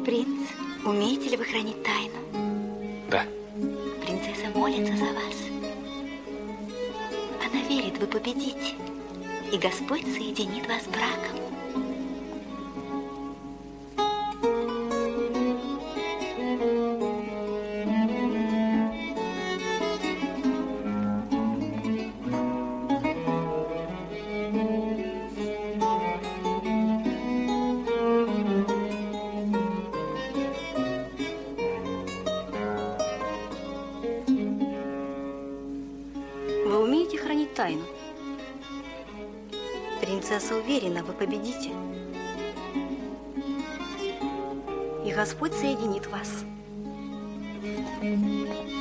Принц, умеете ли вы хранить тайну? Да. Принцесса молится за вас. Она верит, вы победите, и Господь соединит вас браком. Вы умеете хранить тайну? Принцесса уверена, вы победите. И Господь соединит вас.